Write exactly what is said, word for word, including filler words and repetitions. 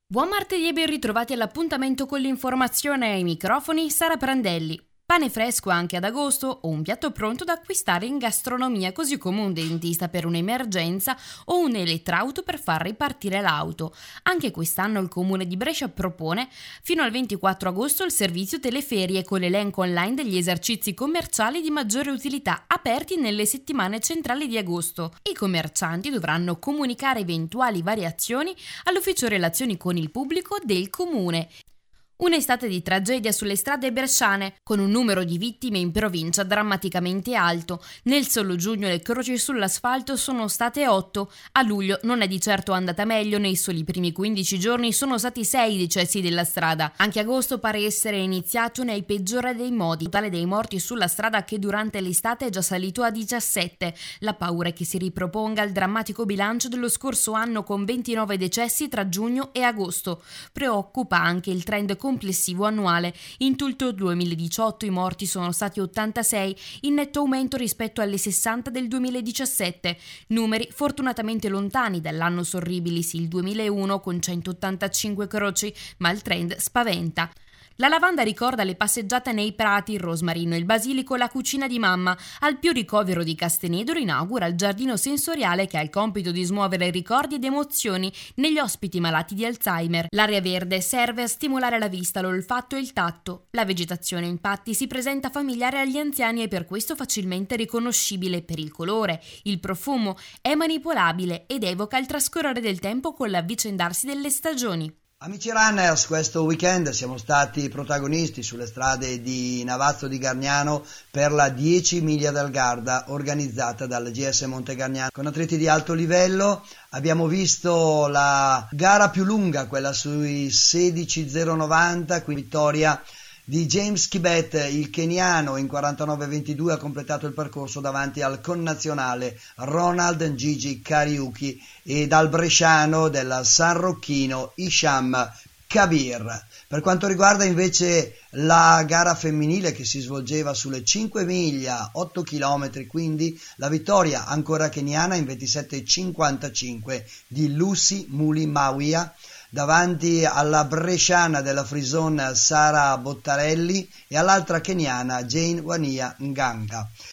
Buon martedì e ben ritrovati all'appuntamento con l'informazione. Ai microfoni Sara Prandelli. Pane fresco anche ad agosto o un piatto pronto da acquistare in gastronomia, così come un dentista per un'emergenza o un elettrauto per far ripartire l'auto. Anche quest'anno il Comune di Brescia propone fino al ventiquattro agosto il servizio teleferie con l'elenco online degli esercizi commerciali di maggiore utilità aperti nelle settimane centrali di agosto. I commercianti dovranno comunicare eventuali variazioni all'ufficio relazioni con il pubblico del Comune. Un'estate di tragedia sulle strade bresciane, con un numero di vittime in provincia drammaticamente alto. Nel solo giugno le croci sull'asfalto sono state otto. A luglio non è di certo andata meglio, nei soli primi quindici giorni sono stati sei i decessi della strada. Anche agosto pare essere iniziato nei peggiori dei modi. Il totale dei morti sulla strada che durante l'estate è già salito a diciassette. La paura è che si riproponga il drammatico bilancio dello scorso anno con ventinove decessi tra giugno e agosto. Preoccupa anche il trend complessivo annuale. In tutto il duemiladiciotto i morti sono stati ottantasei, in netto aumento rispetto alle sessanta del duemiladiciassette, numeri fortunatamente lontani dall'anno sorribilis il duemilauno con centottantacinque croci, ma il trend spaventa. La lavanda ricorda le passeggiate nei prati, il rosmarino e il basilico la cucina di mamma. Al più ricovero di Castenedolo inaugura il giardino sensoriale che ha il compito di smuovere ricordi ed emozioni negli ospiti malati di Alzheimer. L'area verde serve a stimolare la vista, l'olfatto e il tatto. La vegetazione infatti si presenta familiare agli anziani e per questo facilmente riconoscibile per il colore, il profumo, è manipolabile ed evoca il trascorrere del tempo con l'avvicendarsi delle stagioni. Amici runners, questo weekend siamo stati protagonisti sulle strade di Navazzo di Gargnano per la dieci miglia del Garda organizzata dalla G S Monte Gargnano con atleti di alto livello. Abbiamo visto la gara più lunga, quella sui sedici zero novanta, qui vittoria di James Kibet, il keniano, in quarantanove ventidue ha completato il percorso davanti al connazionale Ronald Gigi Kariuki e dal bresciano del San Rocchino Isham Kabir. Per quanto riguarda invece la gara femminile che si svolgeva sulle cinque miglia, otto chilometri, quindi la vittoria ancora keniana in ventisette cinquantacinque di Lucy Mulimawia davanti alla bresciana della Frison Sara Bottarelli e all'altra keniana Jane Wania Nganga.